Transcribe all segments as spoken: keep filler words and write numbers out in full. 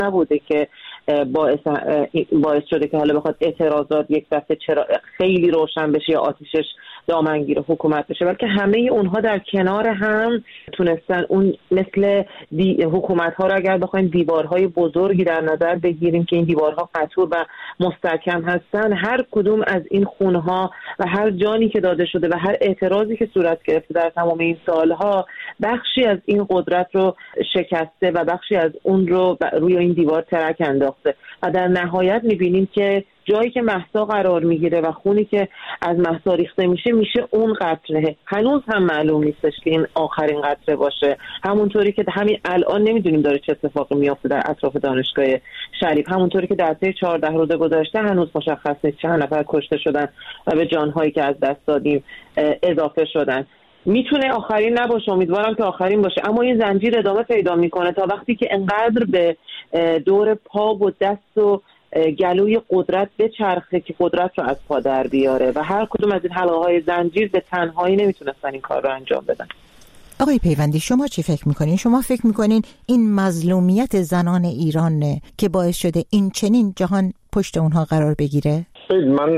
نبوده که باعث باعث شده که حالا بخواد اعتراضات یک دفعه چرا خیلی روشن بشه یا آتیشش دامنگیر حکومت بشه، بلکه همه اونها در کنار هم تونستن اون مثل حکومت ها رو اگر بخوایم دیوارهای بزرگی در نظر بگیریم که این دیوارها قطور و مستحکم هستن، هر کدوم از این خونها و هر جانی که داده شده و هر اعتراضی که صورت گرفته در تمام این سالها بخشی از این قدرت رو شکسته و بخشی از اون رو روی این دیوار ترک انداخته و در نهایت میبینیم که جایی که مهسا قرار میگیره و خونی که از مهسا ریخته میشه میشه اون قطره. هنوز هم معلوم نیستش که این آخرین قطره باشه، همونطوری که همین الان نمیدونیم داره چه اتفاقی میافته در اطراف دانشگاه شریف، همونطوری که در طی چهارده روز گذشته هنوز مشخص نیست چند نفر کشته شدن و به جانهایی که از دست دادیم اضافه شدن. میتونه آخرین نباشه، امیدوارم که آخرین باشه، اما این زنجیر ادامه پیدا میکنه تا وقتی که انقدر به دور پا و دست و گلوی قدرت بچرخه که قدرت رو از پا در بیاره و هر کدوم از این حلقه های زنجیر به تنهایی نمیتونستن این کار رو انجام بدن. آقای پیوندی شما چی فکر میکنین؟ شما فکر میکنین این مظلومیت زنان ایران که باعث شده این چنین جهان پشت اونها قرار بگیره؟ من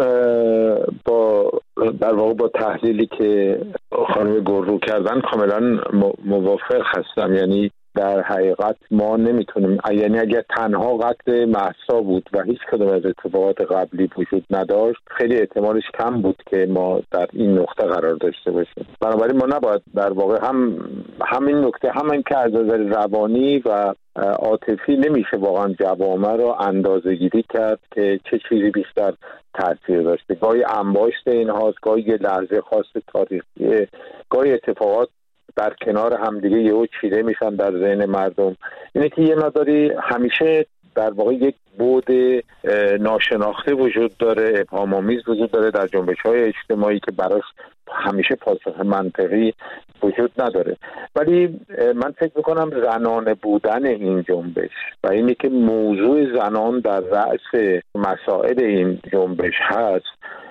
با در واقع با تحلیلی که خانم گورو کردن کاملا موافق هستم. یعنی در حقیقت ما نمیتونیم، یعنی اگر تنها قتل مهسا بود و هیچ کدوم از اتفاقات قبلی وجود نداشت، خیلی احتمالش کم بود که ما در این نقطه قرار داشته باشیم. بنابراین ما نباید در واقع هم همین نکته، همین که از نظر روانی و عاطفی نمیشه واقعا جوامع رو اندازه‌گیری کرد که چه چیزی بیشتر تاثیر داشته. گاهی انباشت اینهاست، گاهی یه لحظه خاص تاریخی، گاهی اتفاقات در کنار همدیگه یهو چیده میشن در ذهن مردم. اینه که یه مقداری همیشه در واقع یک بعد ناشناخته وجود داره، ابهام‌آمیز وجود داره در جنبش‌های اجتماعی که براش همیشه پاسخ منطقی وجود نداره. ولی من فکر میکنم زنانه بودن این جنبش و اینی که موضوع زنان در رأس مسائل این جنبش هست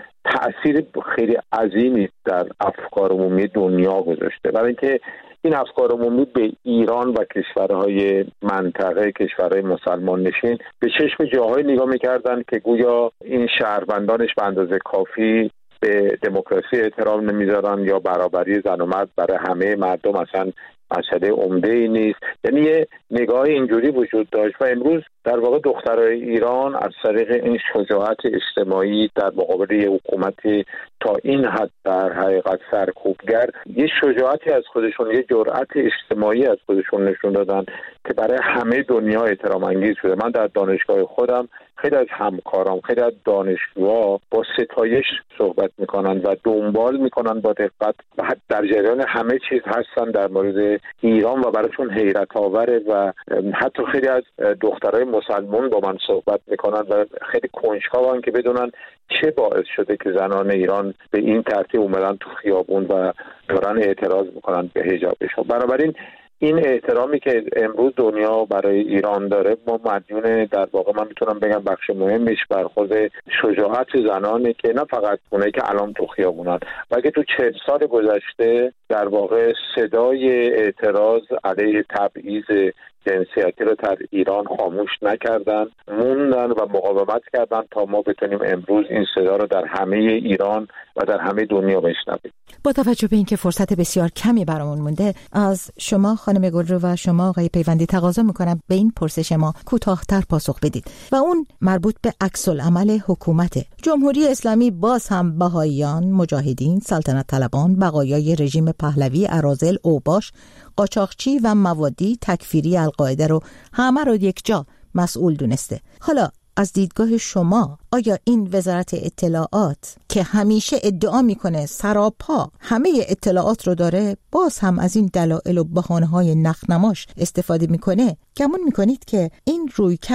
تأثیر خیلی عظیمی در افکار عمومی دنیا گذاشته. برای اینکه این افکار عمومی به ایران و کشورهای منطقه، کشورهای مسلمان نشین به چشم جاهای نگاه میکردن که گویا این شهروندانش به اندازه کافی به دموکراسی احترام نمیذارن یا برابری زن و مرد برای همه مردم اصلا مسئله عمده ای نیست. یعنی یه نگاه اینجوری وجود داشت و امروز در واقع دخترای ایران از طریق این شجاعت اجتماعی در مقابل یه حکومتی تا این حد در حقیقت سرکوبگر یه شجاعتی از خودشون، یه جرأت اجتماعی از خودشون نشون دادن که برای همه دنیا احترام انگیز شده. من در دانشگاه خودم خیلی از همکارام، خیلی از دانشجوها با ستایش صحبت میکنن و دنبال میکنن با دقت و در جریان همه چیز هستن در مورد ایران و براشون حیرت آوره و حتی خیلی از دخترای مسلمان با من صحبت میکنن و خیلی کنجکاون که بدونن چه باعث شده که زنان ایران به این ترتیب اومدن تو خیابون و دارن اعتراض میکنن به حجابشون. بنابراین این احترامی که امروز دنیا برای ایران داره ما مدیون در واقع من میتونم بگم بخش مهمش برخورد شجاعت زنانه که نه فقط اونایی که الان تو خیابونن، بلکه تو چهل سال گذشته در واقع صدای اعتراض علیه تبعیض جنسیتی رو در ایران خاموش نکردن، موندن و مقاومت کردن تا ما بتونیم امروز این صدا رو در همه ایران و در همه دنیا بشنویم. با توجه به اینکه فرصت بسیار کمی برامون مونده، از شما خانم گلرو و شما آقای پیوندی تقاضا میکنم به این پرسش ما کوتاه‌تر پاسخ بدید و اون مربوط به عکس العمل حکومت جمهوری اسلامی. باز هم بهائیان، مجاهدین، سلطنت طلبان، بقایای رژیم پهلوی، اراذل، اوباش، قاچاقچی و موادی تکفیری القاعده رو همه رو یک جا مسئول دونسته. حالا از دیدگاه شما آیا این وزارت اطلاعات که همیشه ادعا میکنه سراپا همه اطلاعات رو داره، باز هم از این دلایل و بهانه‌های نخنماش استفاده میکنه؟ گمان میکنید که این رویکرد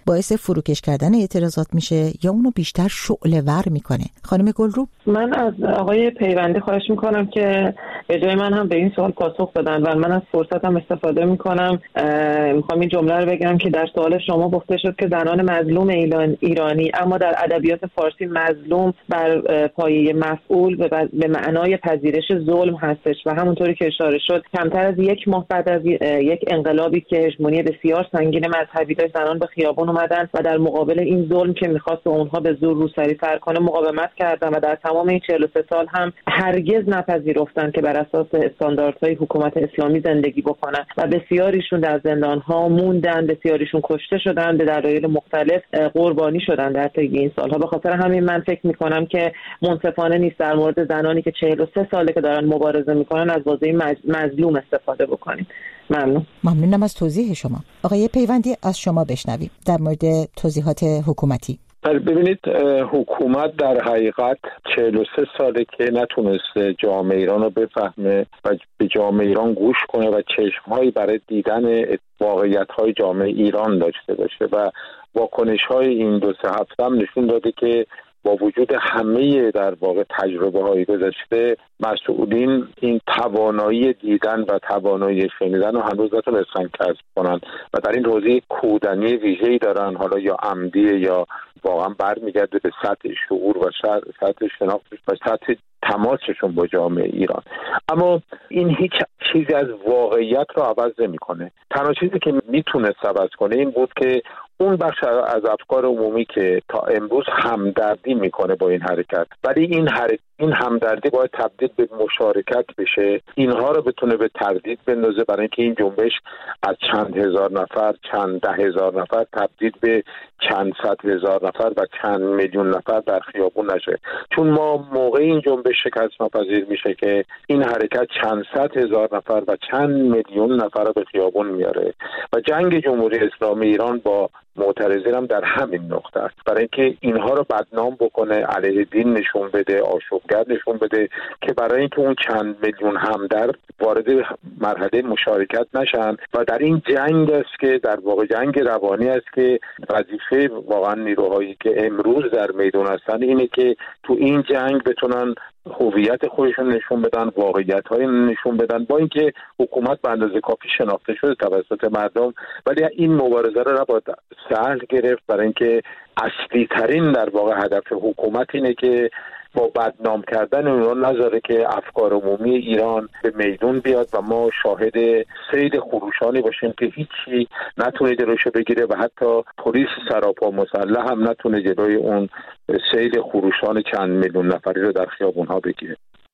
باعث فروکش کردن اعتراضات میشه یا اونو بیشتر شعله ور میکنه؟ خانم گلرو، من از آقای پیوندی خواهش میکنم که به جای من هم به این سوال پاسخ بدن و من از فرصتم استفاده میکنم. میخوام این جمله رو بگم که در سوال شما گفته شد که زنان مظلوم ایرانی، اما در ادبیات فارسی مظلوم بر پایه مفعول به معنای پذیرش ظلم هستش و همونطوری که اشاره شد کمتر از یک ماه بعد از یک انقلابی که هژمونی بسیار سنگین مذهبی داشت، زنان به خیابان اومدن و در مقابل این ظلم که میخواست اونها به زور روسری سر کنه مقاومت کردن و در تمام این چهل و سه سال هم هرگز نپذیرفتن که بر اساس استانداردهای حکومت اسلامی زندگی بکنن و بسیاریشون در زندان‌ها موندن، بسیاریشون کشته شدن، به دلایل مختلف قربانی شدن در طی این سال‌ها. به خاطر همین من فکر می‌کنم که منصفانه نیست در مورد زنانی که چهل و سه ساله که دارن مبارزه می‌کنن از واژه مظلوم استفاده بکنیم. ممنون. ممنونم از توضیح شما. آقای پیوندی، از شما بشنویم در مورد توضیحات حکومتی. ببینید، حکومت در حقیقت چهل و سه ساله که نتونسته جامعه ایران رو بفهمه و به جامعه ایران گوش کنه و چشمهایی برای دیدن واقعیت‌های جامعه ایران داشته باشه و واکنش‌های این دو سه هفته هم نشون داده که با وجود همه در واقع تجربه های گذشته مسئولین این توانایی دیدن و توانایی شنیدن رو هنوز نتونستن کسب کنن و در این حوزه کودنی ویژه‌ای دارن، حالا یا عمدی یا واقعا برمیگرده به سطح شعور و سطح شناختش و سطح تماسشون با جامعه ایران. اما این هیچ چیزی از واقعیت رو عوض نمی‌کنه. تنها چیزی که میتونست عوض کنه این بود که اون بخش از افکار عمومی که تا امروز همدردی میکنه با این حرکت، ولی این حرکت این همدردی باید تبدیل به مشارکت بشه، اینها رو بتونه به تردید بندازه برای اینکه این جنبش از چند هزار نفر، چند ده هزار نفر تبدیل به چند صد هزار نفر و چند میلیون نفر در خیابون نشه. چون ما موقع این جنبش شکست ناپذیر میشه که این حرکت چند صد هزار نفر و چند میلیون نفر رو به خیابون میاره و جنگ جمهوری اسلامی ایران با معترضین هم در همین نقطه است، برای اینکه اینها رو بدنام بکنه، علیه دین نشون بده، آشوبگر نشون بده، که برای اینکه اون چند میلیون همدرد وارد مرحله مشارکت نشن. و در این جنگ است که در واقع جنگ روانی است که وظیفه واقعا نیروهایی که امروز در میدان هستن اینه که تو این جنگ بتونن هویت خودشون نشون بدن، واقعیت‌های نشون بدن، با اینکه حکومت به اندازه کافی شناخته شده توسط مردم، ولی این مبارزه رو نباید سهل گرفت، برای اینکه اصلی ترین در واقع هدف حکومت اینه که با بدنام کردن اونها نذاره که افکار عمومی ایران به میدون بیاد و ما شاهد سید خروشانی باشیم که هیچی نتونه جلوشو بگیره و حتی پلیس سراپا مسلح هم نتونه جلوی اون سید خروشان چند میلیون نفری رو در خیابون‌ها بگیره.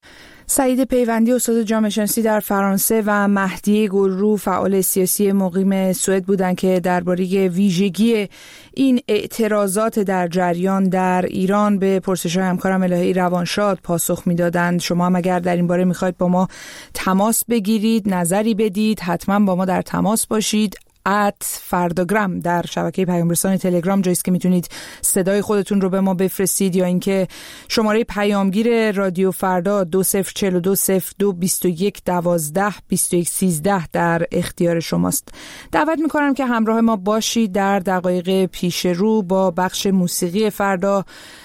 سعید پیوندی، استاد جامعه شناسی در فرانسه، و مهدی گلرو، فعال سیاسی مقیم سوئد بودند که درباره ویژگی این اعتراضات در جریان در ایران به پرسش‌های همکارم الهی روانشاد پاسخ میدادند. شما هم اگر در این باره میخواید با ما تماس بگیرید، نظری بدید، حتما با ما در تماس باشید. ات فرداگرام در شبکه پیام رسان تلگرام جاییست که میتونید صدای خودتون رو به ما بفرستید، یا اینکه شماره پیامگیر رادیو فردا دو صفر چهل و دو صفر دو بیست و یک دوازده بیست و یک سیزده در اختیار شماست. دعوت میکنم که همراه ما باشید. در دقایق پیش رو با بخش موسیقی فردا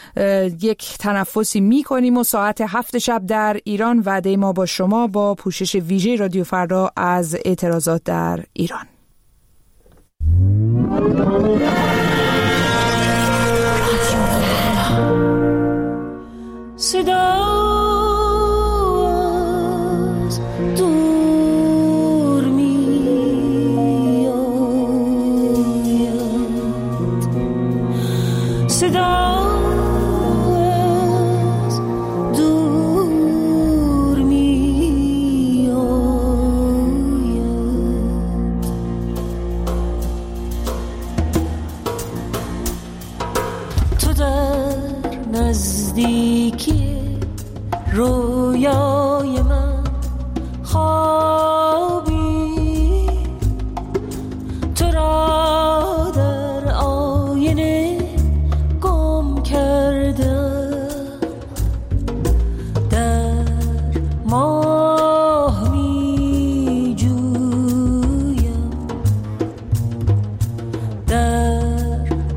یک تنفسی میکنیم و ساعت هفت شب در ایران وعده ما با شما با پوشش ویژه رادیو فردا از اعتراضات در ایران. صدا از دور می آید، صدا از دور می آید، تو در نزدیکی رویای من خوابی، تو را در آینه گم کردم، در ماه می جویم، در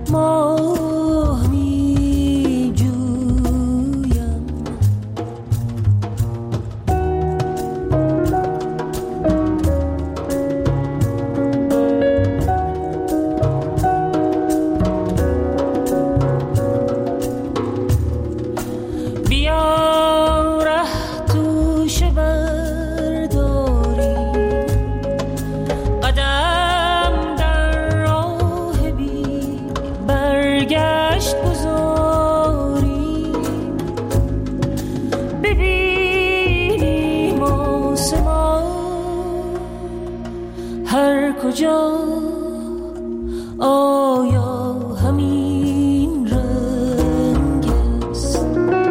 کجا آیا همین رنگ است؟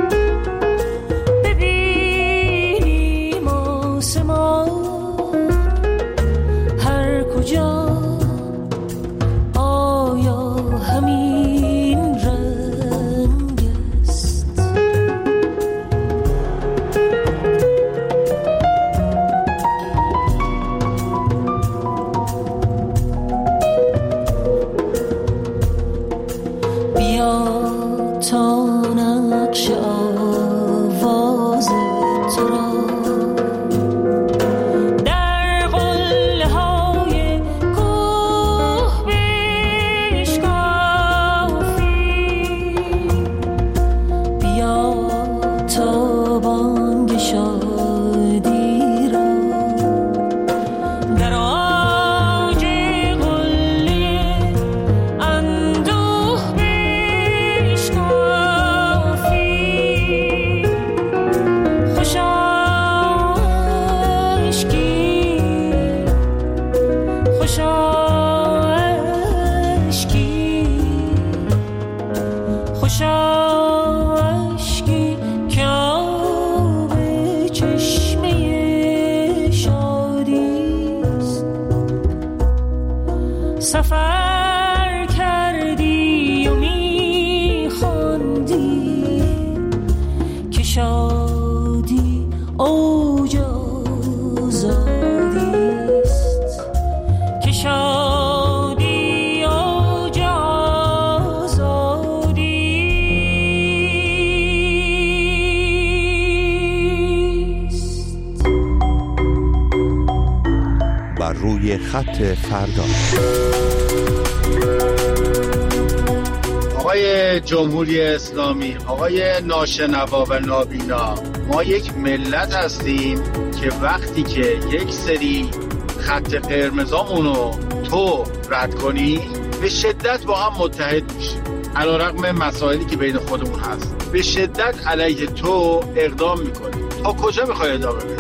ببینیم آسمان هر کجا آیا همین رنگ است؟ بیا تا نقش آواز تو را در قله های کوه بشکافیم. بیا تا بانگ شادی را در آج قله اندوه بشکافیم. خوشا عشقی خوشا عشقی خوشا عشقی که آب چشمه شادیست. سفر کردی و میخواندی که شادی اوج آزادیست، که شادی اوج آزادیست. بر روی خط فردا. آقای جمهوری اسلامی، آقای ناشنوا و نابینا، ما یک ملت هستیم که وقتی که یک سری خط قرمزامونو تو رد کنی به شدت با هم متحد میشیم، علیرغم مسائلی که بین خودمون هست به شدت علیه تو اقدام میکنیم. تا کجا میخوای ادامه بدی؟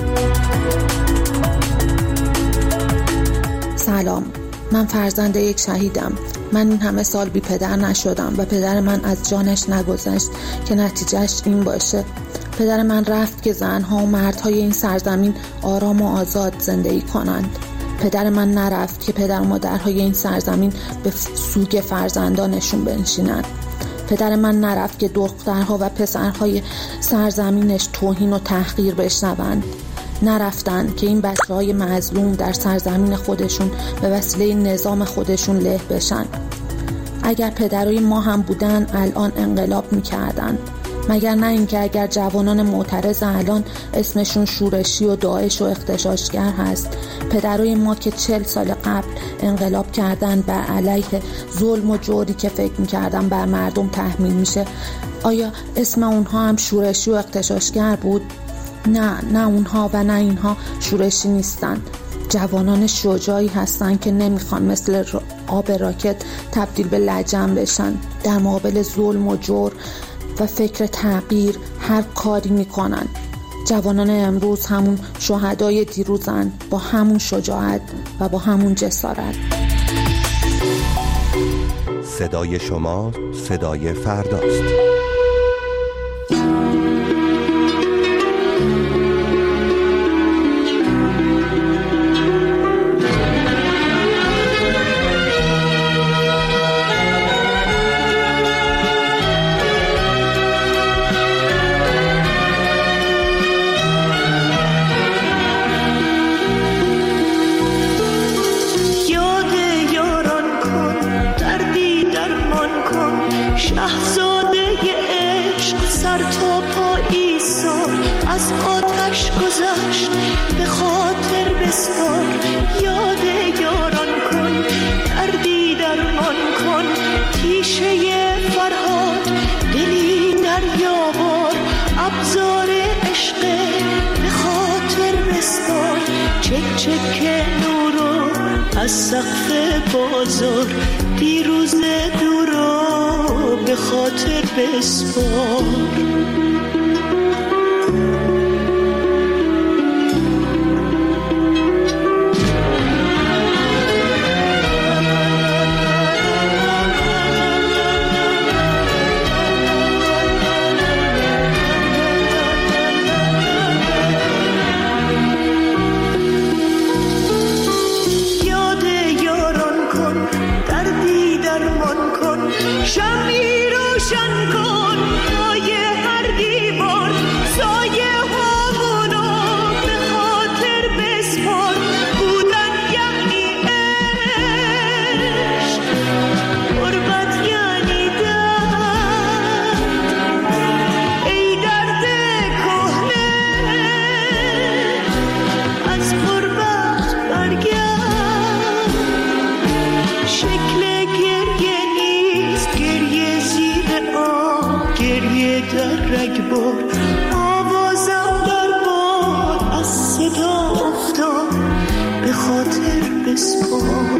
سلام، من فرزند یک شهیدم. من این همه سال بی پدر نشدم و پدر من از جانش نگذشت که نتیجهش این باشه. پدر من رفت که زنها و مردهای این سرزمین آرام و آزاد زندگی کنند. پدر من نرفت که پدر و مادرهای این سرزمین به سوگ فرزندانشون بنشینند. پدر من نرفت که دخترها و پسرهای سرزمینش توهین و تحقیر بشنوند. نرفتن که این بچه‌های مظلوم در سرزمین خودشون به وسیله نظام خودشون له بشن. اگر پدرای ما هم بودن الان انقلاب میکردن. مگر نه اینکه اگر جوانان معترض الان اسمشون شورشی و داعش و اغتشاشگر هست، پدرای ما که چل سال قبل انقلاب کردن بر علیه ظلم و جوری که فکر میکردن بر مردم تحمیل میشه، آیا اسم اونها هم شورشی و اغتشاشگر بود؟ نه، نه اونها و نه اینها شورشی نیستن. جوانان شجاعی هستن که نمیخوان مثل آب راکت تبدیل به لجن بشن. در مقابل ظلم و جور و فکر تغییر هر کاری میکنن. جوانان امروز همون شهدای دیروزن، با همون شجاعت و با همون جسارت. صدای شما صدای فرداست. چکه نورو از سقف بازار، دیروز دورو به خاطر بسپار. شمعی روشن کن پای هر دیوار سایه هامونو به خاطر بسپار بودن یعنی عشق غربت یعنی درد ای درد کهنه از غربت برگرد شکل گریه نیست گریه زیر آب گریه در رگبار آوازم در باد از صدا افتاد به خاطر بسپار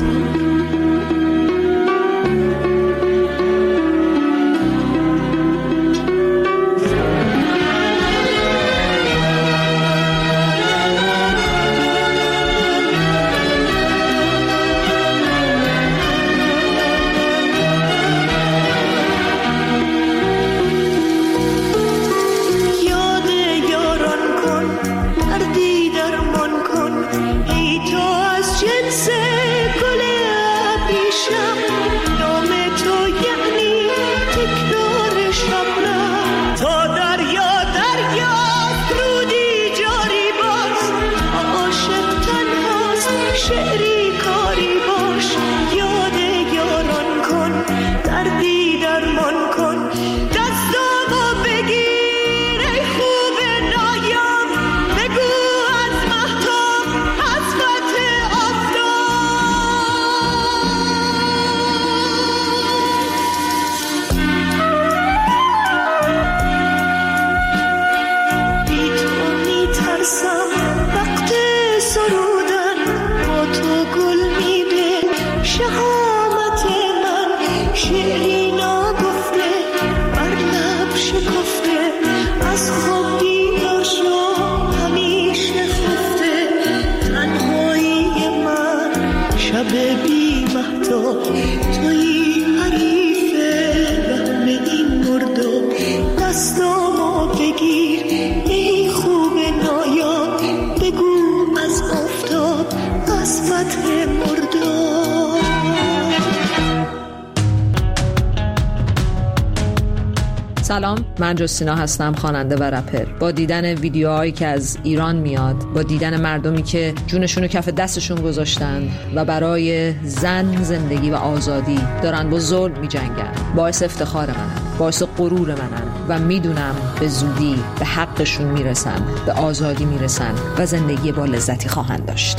سلام، من جستینا هستم، خواننده و رپر. با دیدن ویدیوهایی که از ایران میاد، با دیدن مردمی که جونشون رو کف دستشون گذاشتن و برای زن، زندگی و آزادی دارن با ظلم میجنگن، باعث افتخار منن، باعث غرور منن و میدونم به زودی به حقشون میرسن، به آزادی میرسن و زندگی با لذتی خواهند داشت.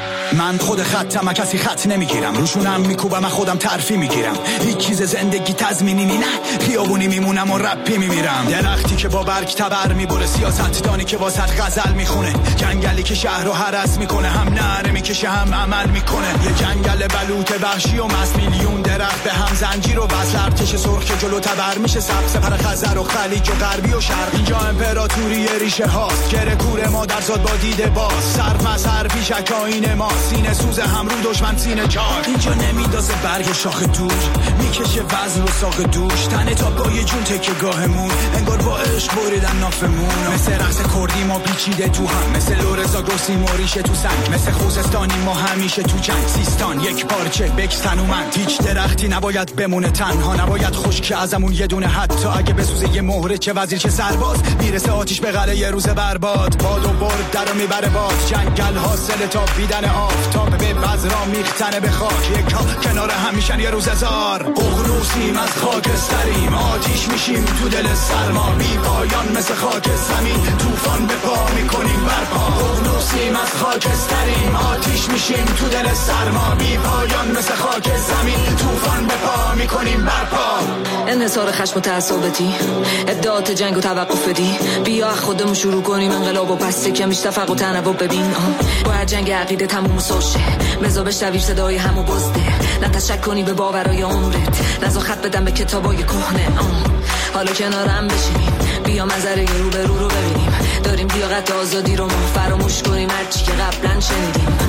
من خود خطم، کسی خط نمیگیرم، روشونم میکوبم، من خودم ترفی میگیرم، هیچ چیز زندگی تضمینی نی، نه خیابونی میمونم و رپی میمیرم. درختی که با برگ تبر میبره، سیاست دانی که واسط غزل میخونه، جنگلی که شهر رو هرس میکنه، هم نره میکشه هم عمل میکنه، یه جنگل بلوط وحشی و مس، میلیون درخت به هم زنجیر و بس، ارتش سرخ که جلو تبر میشه، سبز پر خزر و خلیج و غربی و شرق، اینجا امپراتوری ریشه هاست، گره کوره مادر زاد با دیده باز، سر مسر پیشک آینه ما، سینه سوز هم رو دشمن سینه چار، اینجا نمیندازه برگ شاخ دور، میکشه وزن و ساق دوش، تنه تا گاه جون تکه گاهمون، انگار با عشق بریدن نافمون، مثل رقص کردی ما پیچیده تو هم، مثل لورزا گرسی موریشه تو سنگ، مثل خوزستانی ما همیشه تو جنگ، سیستان یک پارچه بکس تنومند، هیچ درختی نباید بمونه تنها، نباید خشک ازمون یه دونه، حتی اگه بسوزه یه مهره، چه وزیر چه سرباز، میرسه آتیش به قلعه یه روز برباد، باد و برد درو میبره باز، جنگل حاصل تا بیدن آفتاب به بذرا میختنه به خاک، یک ها کنار هم میشن یه روز هزار، اغنوسیم از خاکستریم، آتیش میشیم تو دل سرما، بی پایان مثل خاک زمین، طوفان به پا میکنیم برپا، اغنوسیم از خاکستریم، آتیش میشیم تو دل سرما، بی پایان مثل خاک زمین، طوفان به پا میکنیم برپا. انحصار خشم و تعصباتی، ادعات جنگ و توقف بدی، بیا خودمون شروع کنیم انقلاب و بسته که میشه تفرق و تنوع ببین، باید جنگ عقیده تموم سوشه، مزا بشنوی صدای همو بزده، نه تشک کنی به باورای عمرت، نزا خط بدم به کتابای کهنه، حالا کنارم بشینیم، بیا منظره رو به رو رو ببینیم، داریم لیاقت آزادی رو ما فراموش کنیم، هرچی که قبلا شنیدیم،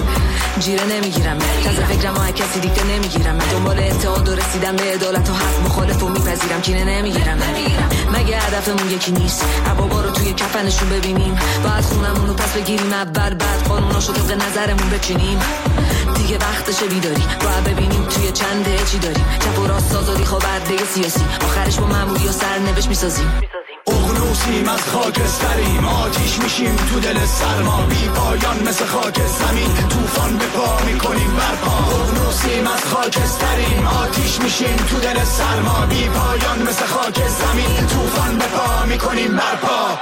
جیره نمیگیرم تازه فکرم های کسی دیگه نمیگیرم دنبال اتحاد و رسیدم به عدالت و حق مخالف و میپذیرم کینه نمیگیرم مگه هدفمون یکی نیست عبابا رو توی کفنشون ببینیم بعد خونمون رو پس بگیریم اول بعد قانوناشو طبق نظرمون بچینیم دیگه وقتشه بیداری باید ببینیم توی چنده چی داریم چپ و راست آزادی خوابرده سیاسی آخرش با معمولی و سرنوشت میسازیم اغنوسیم از خاکستریم آتیش میشیم تو دل سرما بی پایان مثل خاک زمین توفان به پا میکنیم برپا اغنوسیم از خاکستریم آتیش میشیم تو دل سرما بی پایان مثل خاک زمین توفان به پا میکنیم برپا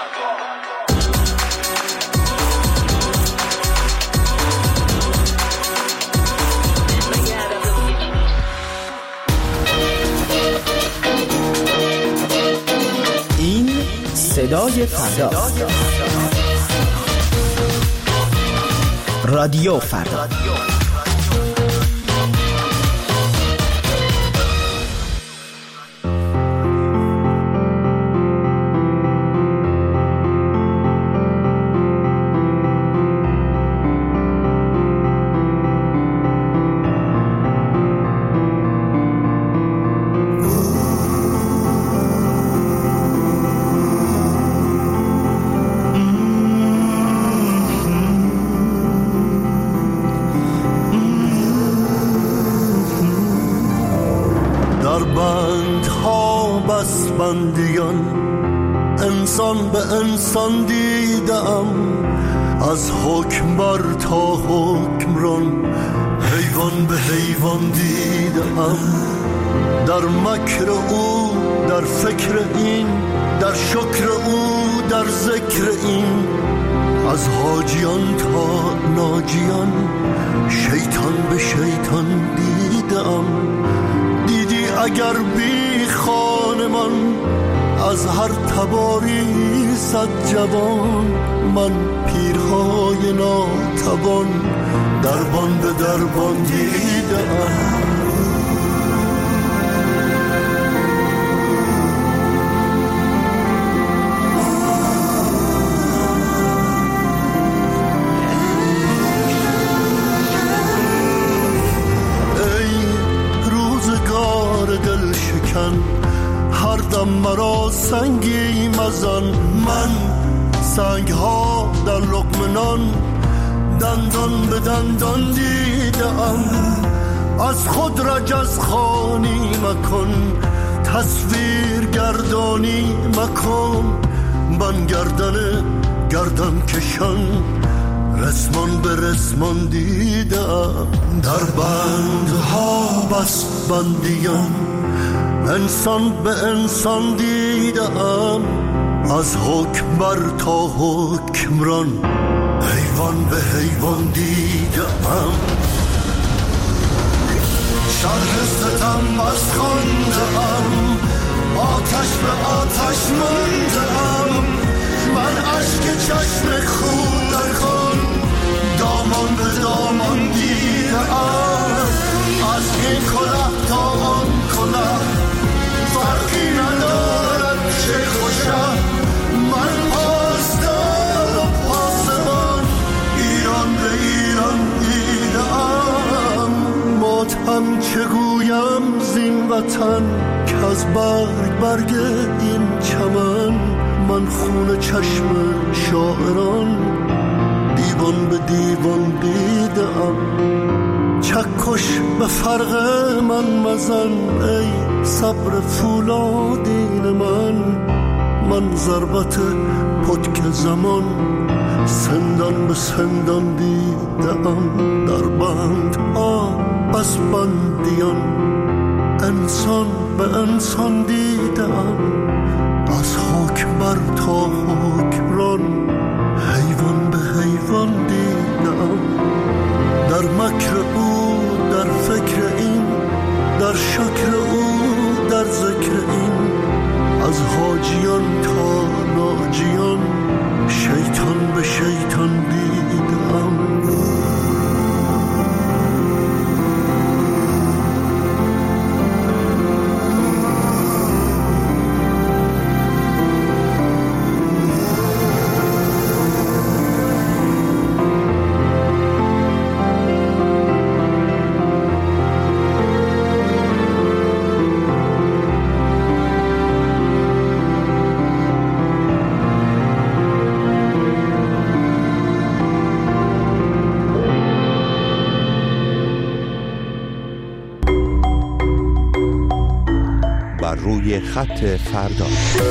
صدای فردا رادیو فردا بندیان انسان به انسان دیدم از حکم بر تا حکمران حیوان به حیوان دیدم در مکر او در فکر این در شکر او در ذکر این از حاجیان تا ناجیان شیطان به شیطان دیدم دیدی اگر بی خانمان از هر تباری صد جوان من پیرهای ناتوان دربان به دربان دیدم هر دم مرا سنگی مزن من سنگ ها در لقمه نان دندان به دندان دیدم از خود رجز خوانی مکن تصویر گردانی مکن من گردن گردن کشان رسمان به رسمان دیدم در بندها بس بندیان انسان به انسان دیدم از حکم بر تا حکمران حیوان به حیوان دیدم شرح ستم از خواندم آتش به آتش ماندم من اشک چشم خون در خون دامان به دامان دیدم از این کلاه تا آن کلاه فرقی ندارد چه خوشم من پاسدار و پاسبان ایران به ایران دیدم ماتم چه گویم زین وطن که از برگ برگ این چمن من خون چشم شاعران دیوان به دیوان دیدم چکش به فرق من مزن ای صبر فولادین من من ضربت پتک زمان سندان به سندان دیدم در بند ها بس بندیان انسان به انسان دیدم از حکم بر تا حکمران حیوان به حیوان دیدم در مکر او در فکر این در شکر او در ذکر این از حاجیان تا ناجیان شیطان به شیطان دیدم بر روی خط فردا.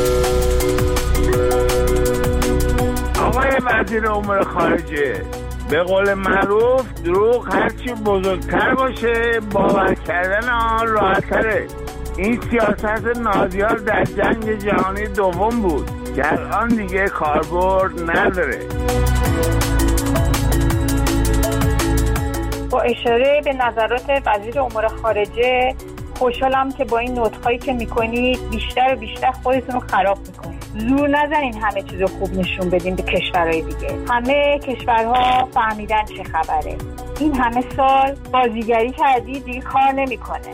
آقای وزیر امور خارجه، به قول معروف دروغ هرچی بزرگتر باشه باور کردن آن راحت‌تره. این سیاست نازیار در جنگ جهانی دوم بود که الان دیگه کاربرد نداره. با اشاره به نظرات وزیر امور خارجه، خوشحالم که با این نطقایی که میکنید بیشتر و بیشتر خودتون رو خراب میکنید. زور نزنین همه چیز رو خوب نشون بدین به کشورهای دیگه. همه کشورها فهمیدن چه خبره. این همه سال بازیگری کردی دیگه کار نمیکنه.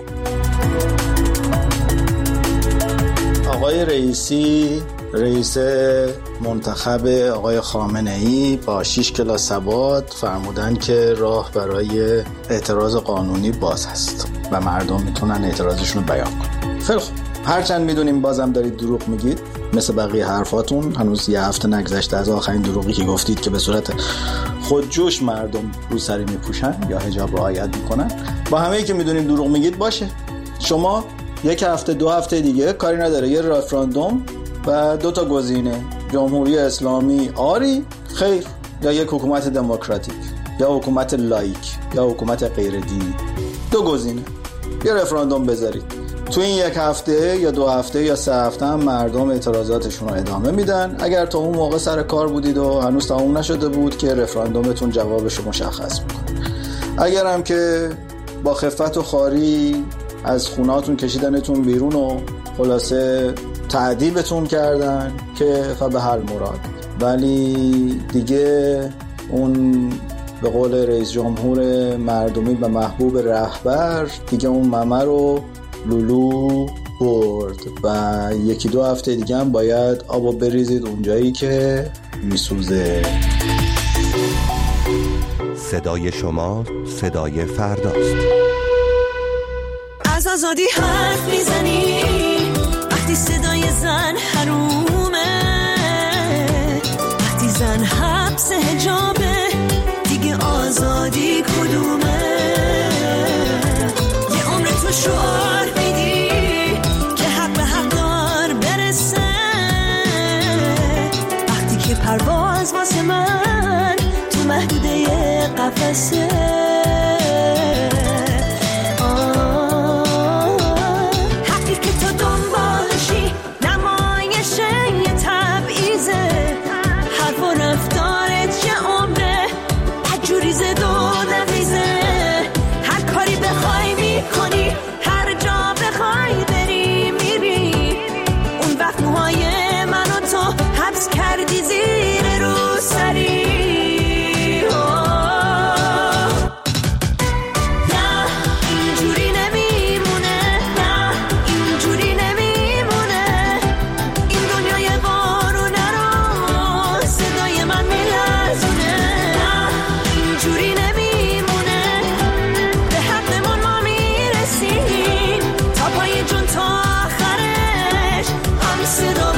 آقای رئیسی، رئیس منتخب آقای خامنه‌ای با شش کلاس سواد فرمودن که راه برای اعتراض قانونی باز هست و مردم میتونن اعتراضشون رو بیان کنن. خیلی خوب، هرچند میدونیم بازم دارید دروغ میگید مثل بقیه حرفاتون. هنوز یه هفته نگذشته از آخرین دروغی که گفتید که به صورت خودجوش مردم روسری میپوشن یا حجاب رعایت میکنن. با همه‌ای که میدونیم دروغ میگید باشه، شما یک هفته دو هفته دیگه کاری نداره، یه رفراندوم و دو تا گزینه، جمهوری اسلامی آری خیر، یا یک حکومت دموکراتیک یا حکومت لایک یا حکومت غیر دینی. دو گزینه، یه رفراندوم بذارید. تو این یک هفته یا دو هفته یا سه هفته هم مردم اعتراضاتشون رو ادامه میدن. اگر تا اون موقع سر کار بودید و هنوز تموم نشده بود که رفراندومتون جوابش رو مشخص میکنه. اگر هم که با خفت و خاری از خونهاتون کشیدنتون بیرون و خلاصه تعذیبتون کردن که فبه هر مراد، ولی دیگه اون به قول رئیس جمهور مردمی و محبوب رهبر دیگه اون ممه رو لولو برد و یکی دو هفته دیگه هم باید آبو بریزید اونجایی که میسوزه. صدای شما صدای فرداست. از آزادی حرف میزنی وقتی صدای زن حرومه، وقتی زن حبس حجابه دیگه آزادی کدومه؟ یه عمر تو شعار میدی که حق به حق دار برسه، وقتی که پرواز واسه من تو محدوده قفسه. کردی زیر رو سری نه اینجوری نمیمونه، نه اینجوری نمیمونه، این دنیای بارونه رو صدای من میلرزونه. نه اینجوری نمیمونه، به حقمون ما میرسیم تا پای جون تا آخرش هم صدا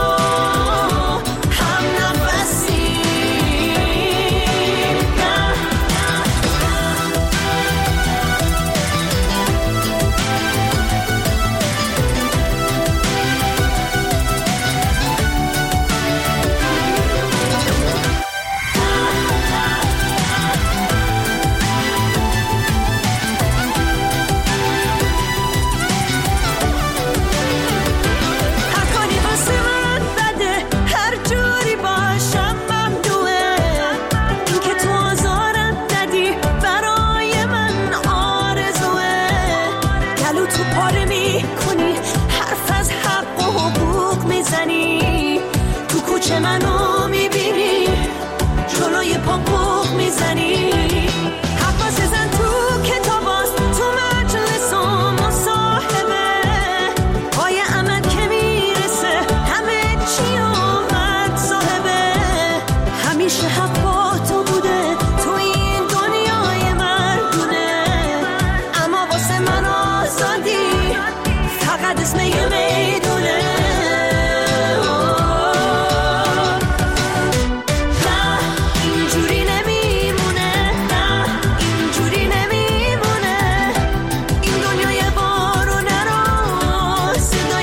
منو میبینی جلوی پام بوق میزنی، حواس زن تو کتاباست تو مجلس و مصاحبه، پای عمل که میرسه همه چی اومد صاحبه. همیشه حق با تو بوده تو این دنیای مردونه، اما واسه من آزادی فقط اسم یه میدونه. صدای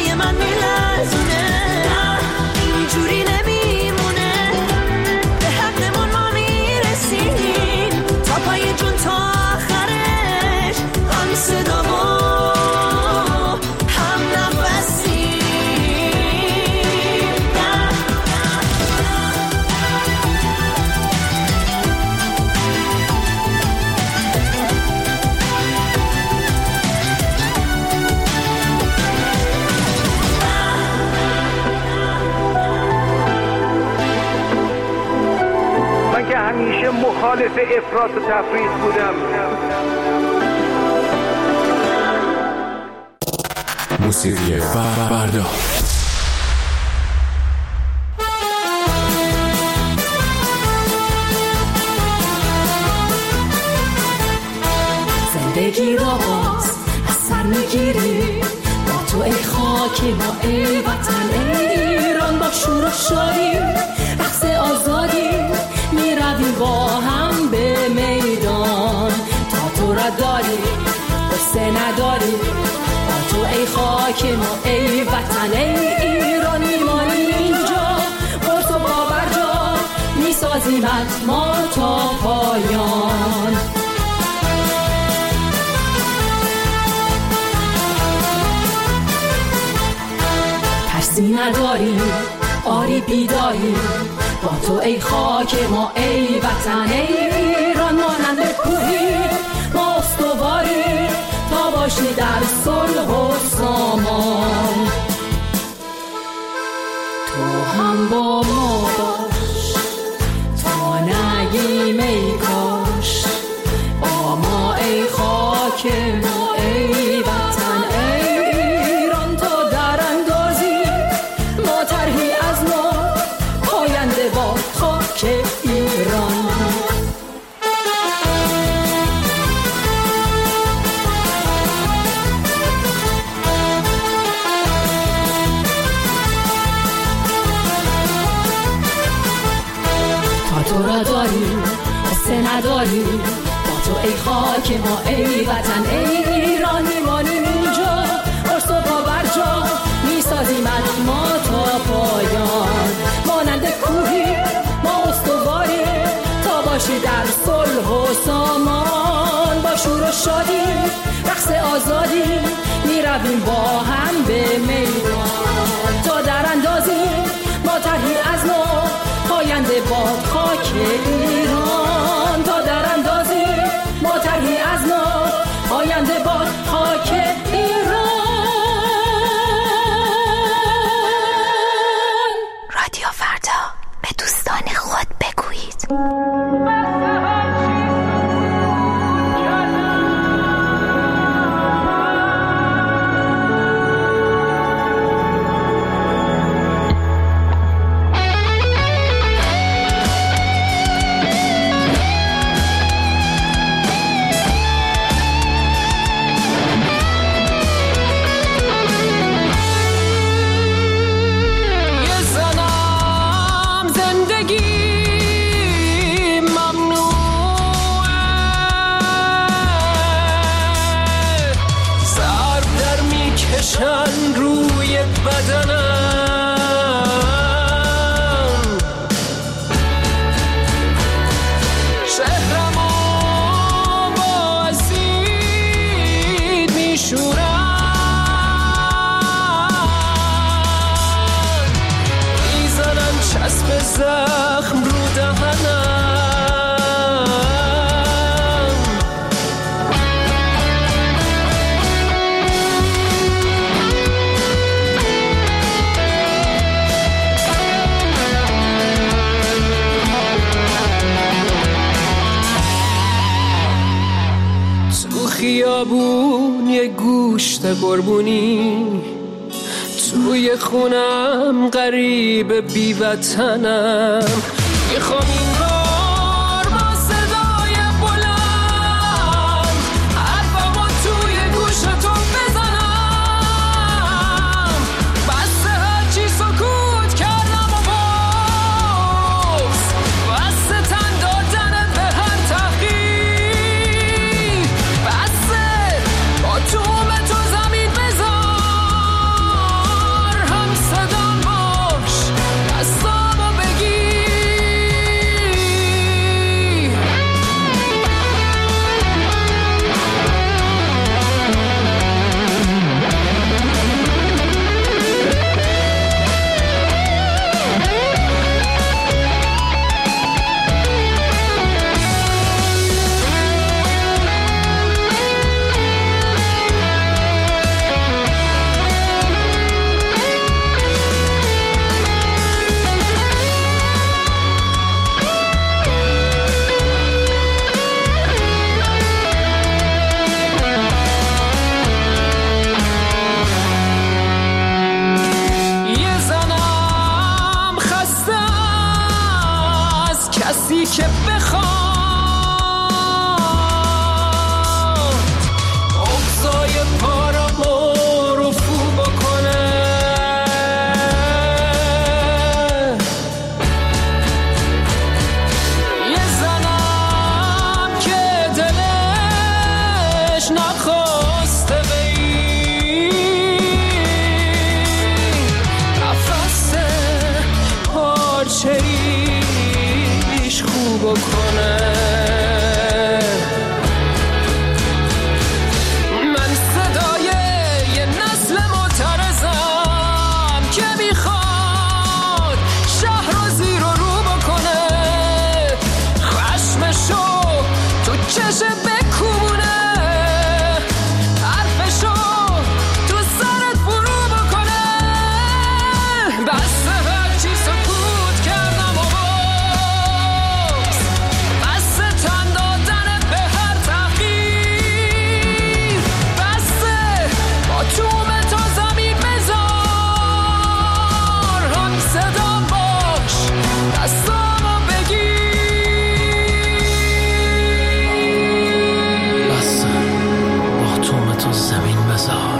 مخالف افراط و تفریط بودم. موسیقی فردا. زندگی را باز از سر میگیری با تو ای خاک ما ای وطن ای ایران، با شور و شادی رقص آزادی میرویم با هم به میدان. تا تو را داری قصه نداری، با تو ای خاک ما ای وطن ای ایران، میمانیم اینجا قرص و باورجا میسازیمت ما تا پایان. ترسی نداری آری بیداری، با تو ای خاک ما ای وطن ای ایران، مانند کوهی ما استواری تا باشی در صلح و سامان. تو هم با ما باش تا نگیم ای کاش، با ما ای خاک ما ای وطن ای ایران، تا در اندازی ما طرحی از ما آینده با خاک ایران. تا تو را داری قصه نداری، با تو ای خاک ما ای وطن ای ایران، میمانیم اینجا قرص و باورجا میسازیمت ما تا پایان. مانند کوهی ما استواری تا باشی در صلح و سامان، با شور و شادی رقص آزادی میرویم با هم به میدان. تا در اندازی ما طرحی از ما آینده با خاک ایران، تا در اندازی ما طرحی از ما آینده با خاک ایران. رادیو فردا، به دوستان خود بگویید. روی بدنم شهرمو با اسید میشورم، میزنم چسب زخم رو دهنم. خیابون یه گوشت قربونی، توی خونم غریب بی وطنم، میخوام این بار با صدای بلند حرفمو توی گوشتون بزنم. بسه هرچی سکوت کردم و باز بسه تن دادن به هر تحقیر، بسه با توم تو زمین بذار، هم صدام باش دستامو بگیر. که بخواد اقصای پارمو رفو بکنه. یه زنم که دلش نخواسته بی نفس پارچه‌ایش خوب بکنه. من صدای یه نسل معترضم که میخواد شهر رو زیر و رو بکنه. خشمشو تو چشم بکونه، حرفشو تو سرت فرو بکنه. بسته هر چی سکوت کردم و باز بسته تن دادن به هر تغییر. بسته با تومه تا زمین بذار، هم صدام باش دستامو بگیر. بسته با تومه تا زمین بذار،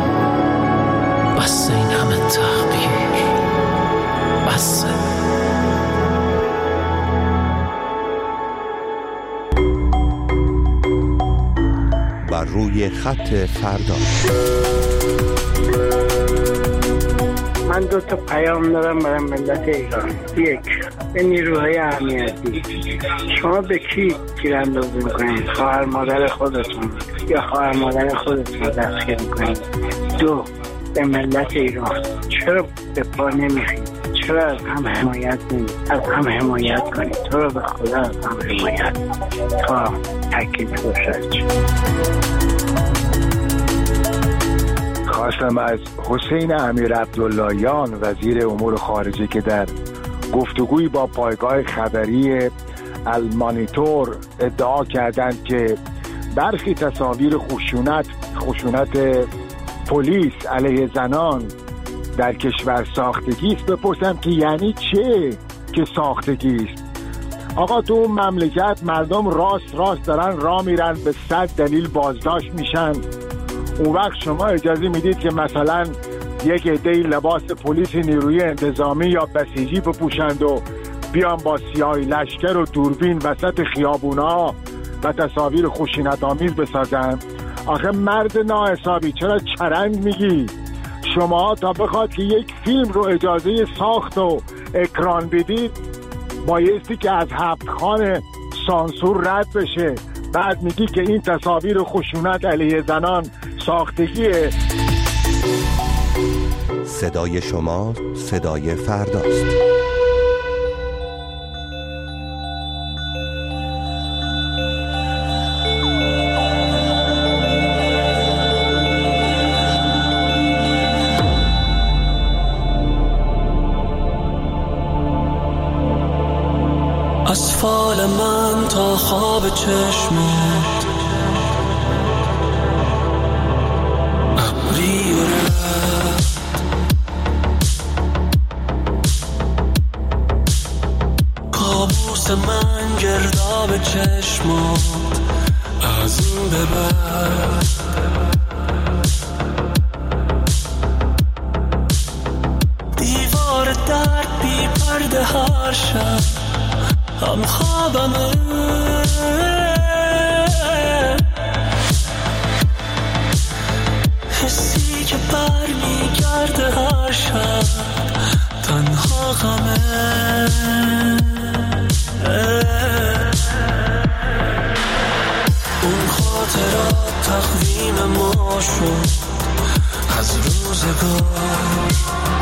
بسته این همه تغییر. بسته بر روی خط فردا. من دو تا پیام دارم برای ملت ایران. یک، به نیروهای امنیتی، شما به کی تیراندازی میکنید؟ خواهر مادر خودتون یا خواهر مادر خودتون رو دستگیر میکنید؟ دو، به ملت ایران، چرا به پا نمیخید؟ چرا از هم حمایت نمید؟ از هم حمایت کنید. تو رو به خدا از هم حمایت تا تکلیف باشد. خواستم از حسین امیر عبداللهیان وزیر امور خارجه که در گفتگوی با پایگاه خبری المانیتور ادعا کردند که برخی تصاویر خشونت خشونت پلیس علیه زنان در کشور ساختگی است، بپرسم که یعنی چه که ساختگی است؟ آقا تو اون مملکت مردم راست راست دارن راه میرن، به صد دلیل بازداشت میشن. اون وقت شما اجازه میدید که مثلا یک عده‌ای لباس پلیس نیروی انتظامی یا بسیجی بپوشند و بیان با سیاهی لشکر و دوربین وسط خیابونا و تصاویر خشونت‌آمیز بسازن؟ آخه مرد ناحسابی، چرا چرند میگی؟ شما تا بخواد که یک فیلم رو اجازه ساخت و اکران بدید بایستی که از هفت خان سانسور رد بشه. بعد میگی که این تصاویر خشونت علیه زنان ساختگیه. صدای شما صدای فرداست. از فال من تا خواب چشمت ابری و رفت، کابوس من گرداب چشمات از این به بعد. دیوار درد بی پرده هر شب هم خوابمه، حسی که بر میگرده هر شب تنها غمه. اون خاطرات تقویم ما شد از روزگار،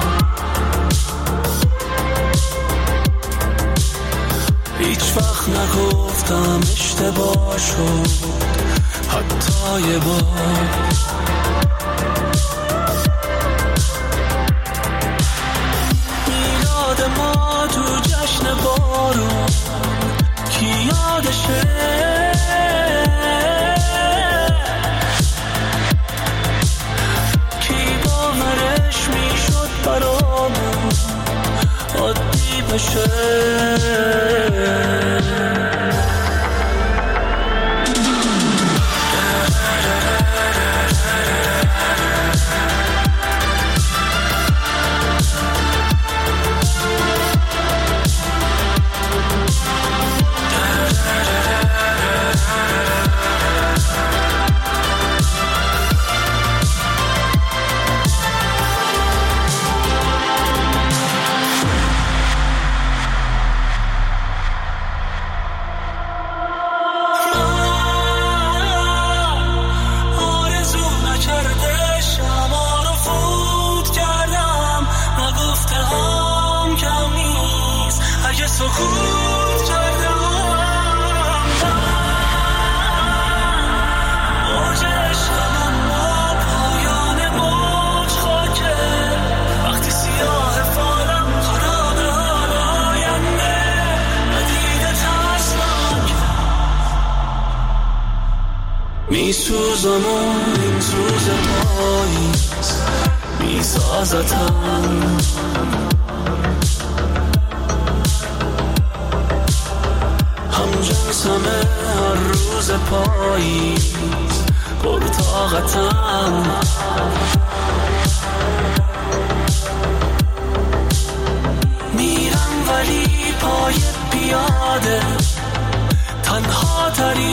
هیچ وقت نگفتم اشتباه شد حتی یه بار. میلاد ما تو جشن بارون کی یادشه؟ کی باورش میشد برامون عادی بشه؟ روزمون این روز پاییز میسازتم همجنسمه هر روز پاییز پرطاقتم میرم ولی پای پیاده تنها تری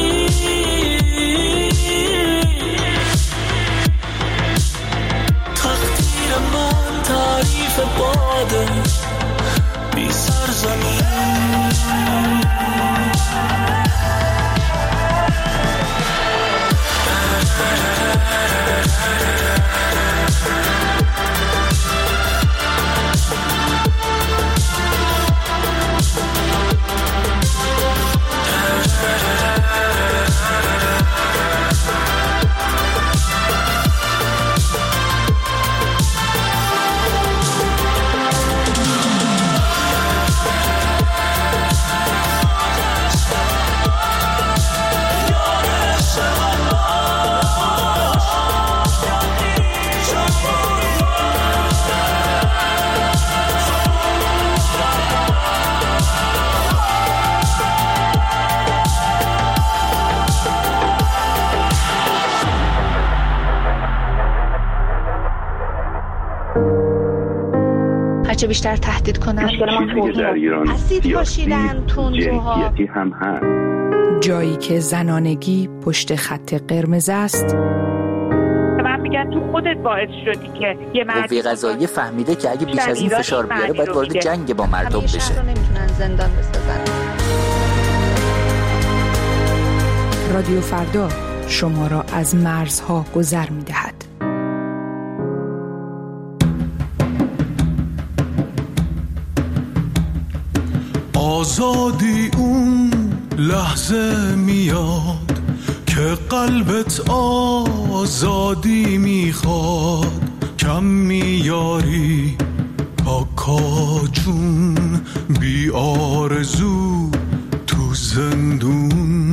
تقدیر من تعریف باده بی سرزمین هرچه بیشتر تهدید کنن اسید پاشیدن تندروها هم هست. جایی که زنانگی پشت خط قرمز است. من میگم تو خودت باعث شدی که یه مرد قوه قضاییه فهمیده که اگه بیش از این فشار بیاره باید وارد جنگ با مردم بشه. رو نمیتونن زندان بسازن. رادیو فردا شما را از مرزها گذر میدهد. آزادی اون لحظه میاد که قلبت آزادی میخواد کم میاری پاکا جون بی آرزو تو زندون